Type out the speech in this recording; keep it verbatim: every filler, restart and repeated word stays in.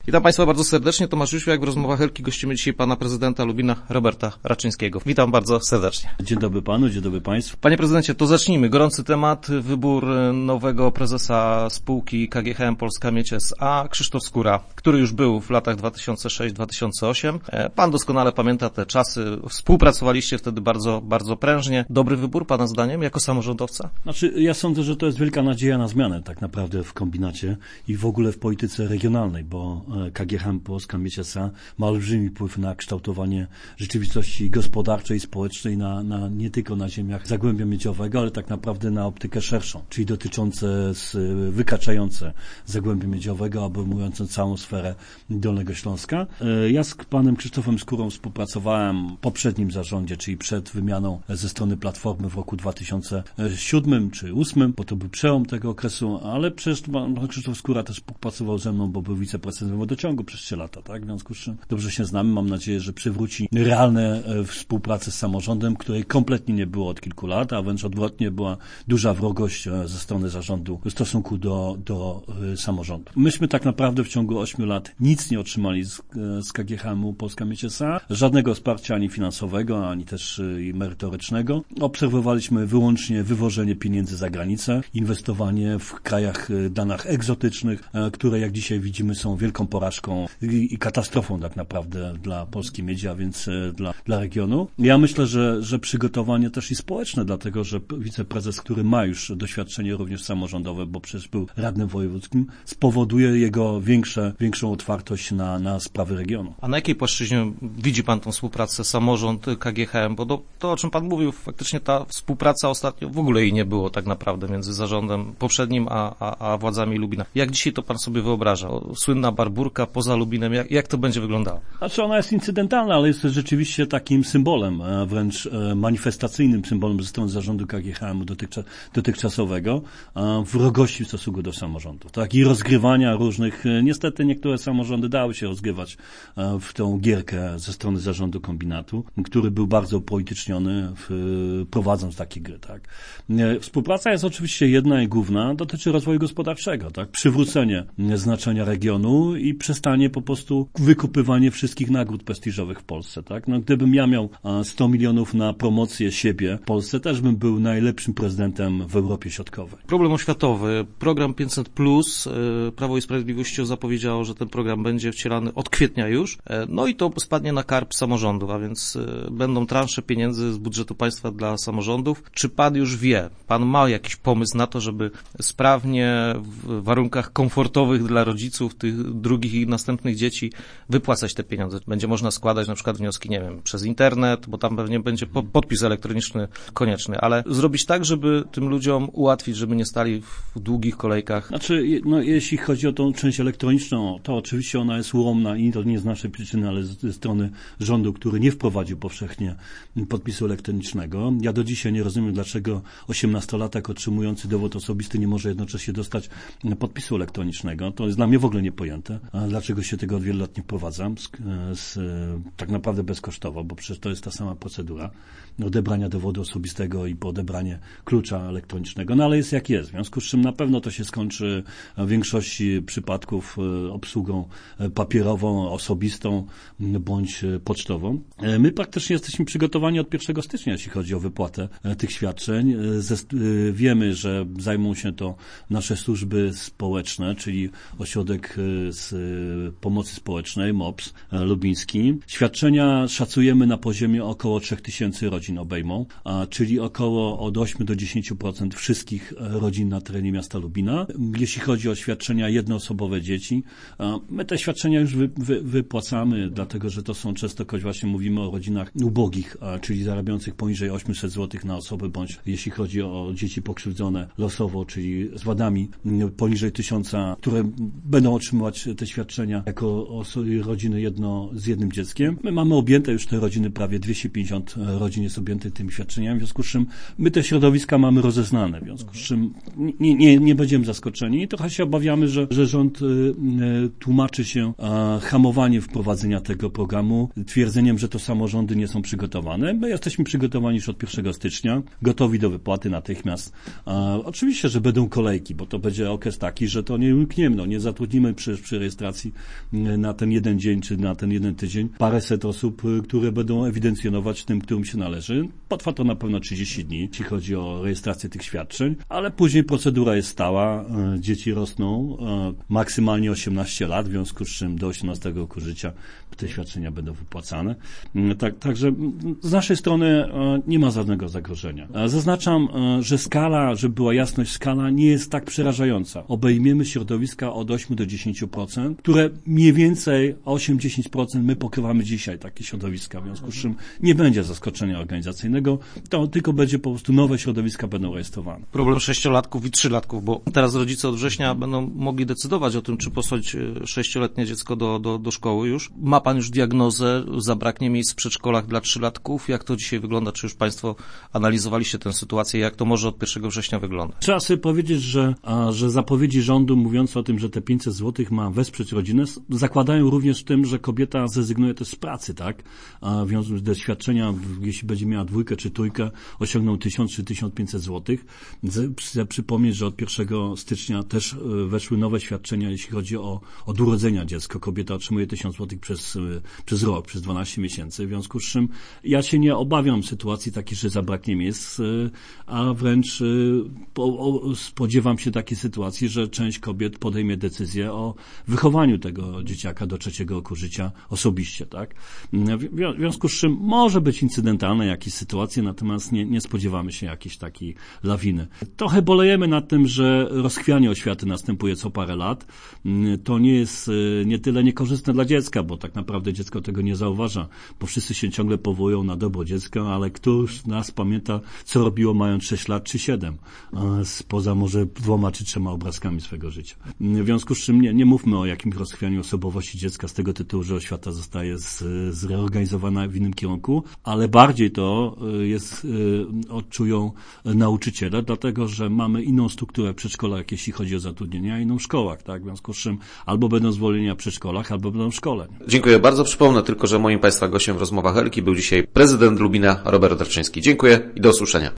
Witam Państwa bardzo serdecznie. Tomasz Jóźwiak, w rozmowach Elki gościmy dzisiaj pana prezydenta Lubina Roberta Raczyńskiego. Witam bardzo serdecznie. Dzień dobry panu, dzień dobry państwu. Panie prezydencie, to zacznijmy. Gorący temat, wybór nowego prezesa spółki K G H M Polska Miedź S A, Krzysztof Skóra, który już był w latach dwa tysiące szóstym do dwa tysiące ósmego. Pan doskonale pamięta te czasy. Współpracowaliście wtedy bardzo, bardzo prężnie. Dobry wybór pana zdaniem jako samorządowca? Znaczy, ja sądzę, że to jest wielka nadzieja na zmianę tak naprawdę w kombinacie i w ogóle w polityce regionalnej, bo K G H M Polska Miedź S A ma olbrzymi wpływ na kształtowanie rzeczywistości gospodarczej i społecznej na, na, nie tylko na ziemiach Zagłębia Miedziowego, ale tak naprawdę na optykę szerszą, czyli dotyczące, z, wykraczające Zagłębia Miedziowego, obejmujące całą sferę Dolnego Śląska. Ja z panem Krzysztofem Skórą współpracowałem w poprzednim zarządzie, czyli przed wymianą ze strony Platformy w roku dwa tysiące siódmym czy dwa tysiące ósmym, bo to był przełom tego okresu, ale przecież pan Krzysztof Skóra też współpracował ze mną, bo był wiceprezydentem wodociągu przez trzy lata, tak? W związku z czym dobrze się znamy. Mam nadzieję, że przywróci realne współpracę z samorządem, której kompletnie nie było od kilku lat, a wręcz odwrotnie była duża wrogość ze strony zarządu w stosunku do, do samorządu. Myśmy tak naprawdę w ciągu ośmiu lat nic nie otrzymali z, z K G H M-u Polska Miedź S A, żadnego wsparcia ani finansowego, ani też i merytorycznego. Obserwowaliśmy wyłącznie wywożenie pieniędzy za granicę, inwestowanie w krajach danach egzotycznych, które jak dzisiaj widzimy są wielką porażką i katastrofą tak naprawdę dla polskiej miedzi, a więc dla, dla regionu. Ja myślę, że, że przygotowanie też i społeczne, dlatego że wiceprezes, który ma już doświadczenie również samorządowe, bo przecież był radnym wojewódzkim, spowoduje jego większe, większą otwartość na, na sprawy regionu. A na jakiej płaszczyźnie widzi pan tą współpracę samorząd K G H M? Bo to, to, o czym pan mówił, faktycznie ta współpraca ostatnio w ogóle jej nie było tak naprawdę między zarządem poprzednim a, a, a władzami Lubina. Jak dzisiaj to pan sobie wyobraża? Słynna Barburka poza Lubinem, jak, jak to będzie wyglądało? Znaczy ona jest incydentalna, ale jest rzeczywiście takim symbolem, wręcz manifestacyjnym symbolem ze strony zarządu K G H M-u dotychczas, dotychczasowego wrogości w stosunku do samorządu. Tak, i rozgrywania różnych, niestety niektóre samorządy dały się rozgrywać w tą gierkę ze strony zarządu kombinatu, który był bardzo upolityczniony, w, prowadząc takie gry. Tak. Współpraca jest oczywiście jedna i główna, dotyczy rozwoju gospodarczego, tak, przywrócenie znaczenia regionu i przestanie po prostu wykupywanie wszystkich nagród prestiżowych w Polsce, tak? No, gdybym ja miał sto milionów na promocję siebie w Polsce, też bym był najlepszym prezydentem w Europie Środkowej. Problem oświatowy. Program pięćset plus. Prawo i Sprawiedliwość zapowiedziało, że ten program będzie wcielany od kwietnia już. No i to spadnie na karb samorządów, a więc będą transze pieniędzy z budżetu państwa dla samorządów. Czy pan już wie, pan ma jakiś pomysł na to, żeby sprawnie w warunkach komfortowych dla rodziców tych drugich i następnych dzieci wypłacać te pieniądze? Będzie można składać na przykład wnioski, nie wiem, przez internet, bo tam pewnie będzie podpis elektroniczny konieczny, ale zrobić tak, żeby tym ludziom ułatwić, żeby nie stali w długich kolejkach. Znaczy, no, jeśli chodzi o tą część elektroniczną, to oczywiście ona jest ułomna i to nie z naszej przyczyny, ale ze strony rządu, który nie wprowadził powszechnie podpisu elektronicznego. Ja do dzisiaj nie rozumiem, dlaczego osiemnastolatek otrzymujący dowód osobisty nie może jednocześnie dostać podpisu elektronicznego. To jest dla mnie w ogóle niepojęte. A dlaczego się tego od wielu lat nie wprowadza? Z, z, tak naprawdę bezkosztowo, bo przecież to jest ta sama procedura odebrania dowodu osobistego i po odebranie klucza elektronicznego. No ale jest jak jest. W związku z czym na pewno to się skończy w większości przypadków obsługą papierową, osobistą bądź pocztową. My praktycznie jesteśmy przygotowani od pierwszego stycznia, jeśli chodzi o wypłatę tych świadczeń. Wiemy, że zajmą się to nasze służby społeczne, czyli Ośrodek z Pomocy Społecznej, M O P S lubiński. Świadczenia szacujemy na poziomie około trzech tysięcy rodzin obejmą, a, czyli około od ośmiu do dziesięciu procent wszystkich rodzin na terenie miasta Lubina. Jeśli chodzi o świadczenia jednoosobowe dzieci, a, my te świadczenia już wy, wy, wypłacamy, dlatego że to są często, właśnie mówimy o rodzinach ubogich, a, czyli zarabiających poniżej osiemset złotych na osobę, bądź jeśli chodzi o dzieci pokrzywdzone losowo, czyli z wadami poniżej tysiąca, które będą otrzymywać te świadczenia jako rodziny jedno z jednym dzieckiem. My mamy objęte już te rodziny, prawie dwieście pięćdziesiąt rodzin jest objętych tymi świadczeniami, w związku z czym my te środowiska mamy rozeznane, w związku z czym nie, nie, nie będziemy zaskoczeni i trochę się obawiamy, że, że rząd y, y, tłumaczy się a, hamowanie wprowadzenia tego programu twierdzeniem, że to samorządy nie są przygotowane. My jesteśmy przygotowani już od pierwszego stycznia, gotowi do wypłaty natychmiast. A, oczywiście, że będą kolejki, bo to będzie okres taki, że to nie umkniemy, no, nie zatrudnimy przy, przy rejestracji na ten jeden dzień, czy na ten jeden tydzień paręset osób, które będą ewidencjonować tym, którym się należy. Potrwa to na pewno trzydzieści dni, jeśli chodzi o rejestrację tych świadczeń, ale później procedura jest stała, dzieci rosną, maksymalnie osiemnaście lat, w związku z czym do osiemnastego roku życia te świadczenia będą wypłacane. Tak, także z naszej strony nie ma żadnego zagrożenia. Zaznaczam, że skala, żeby była jasność, skala nie jest tak przerażająca. Obejmiemy środowiska od osiem do dziesięciu procent, które mniej więcej osiem do dziesięciu procent my pokrywamy dzisiaj takie środowiska, w związku z czym nie będzie zaskoczenia organizacyjnego, to tylko będzie po prostu nowe środowiska będą rejestrowane. Problem sześciolatków i trzylatków, bo teraz rodzice od września będą mogli decydować o tym, czy posłać sześcioletnie dziecko do, do, do szkoły już. Ma pan już diagnozę, zabraknie miejsc w przedszkolach dla trzylatków? Jak to dzisiaj wygląda? Czy już państwo analizowaliście tę sytuację? Jak to może od pierwszego września wyglądać? Trzeba sobie powiedzieć, że, a, że zapowiedzi rządu mówiące o tym, że te pięćset złotych ma wesprzeć rodzinę, zakładają również w tym, że kobieta zrezygnuje też z pracy, tak? A wiążąc do świadczenia, jeśli będzie miała dwójkę czy trójkę, osiągną tysiąc czy tysiąc pięćset złotych. Chcę przypomnieć, że od pierwszego stycznia też weszły nowe świadczenia, jeśli chodzi o od urodzenia dziecka. Kobieta otrzymuje tysiąc złotych przez, przez rok, przez dwanaście miesięcy, w związku z czym ja się nie obawiam sytuacji takiej, że zabraknie miejsc, a wręcz spodziewam się takiej sytuacji, że część kobiet podejmie decyzję o wychowaniu tego dzieciaka do trzeciego roku życia osobiście, tak? W związku z czym może być incydentalne jakieś sytuacje, natomiast nie, nie spodziewamy się jakiejś takiej lawiny. Trochę bolejemy nad tym, że rozchwianie oświaty następuje co parę lat. To nie jest nie tyle niekorzystne dla dziecka, bo tak naprawdę dziecko tego nie zauważa, bo wszyscy się ciągle powołują na dobro dziecka, ale któż z nas pamięta, co robiło mając sześć lat czy siedem, poza może dwoma czy trzema obrazkami swego życia. W związku z czym nie, nie mówmy o jakimś rozchwianiu osobowości dziecka z tego tytułu, że oświata zostaje z, zreorganizowana w innym kierunku, ale bardziej to jest, odczują nauczyciele, dlatego, że mamy inną strukturę w przedszkolach, jeśli chodzi o zatrudnienie, a inną w szkołach, tak? W związku z czym albo będą zwolnienia w przedszkolach, albo będą w szkole. Dziękuję bardzo. Przypomnę tylko, że moim Państwa gościem w rozmowach Elki był dzisiaj prezydent Lubina Robert Darczyński. Dziękuję i do usłyszenia.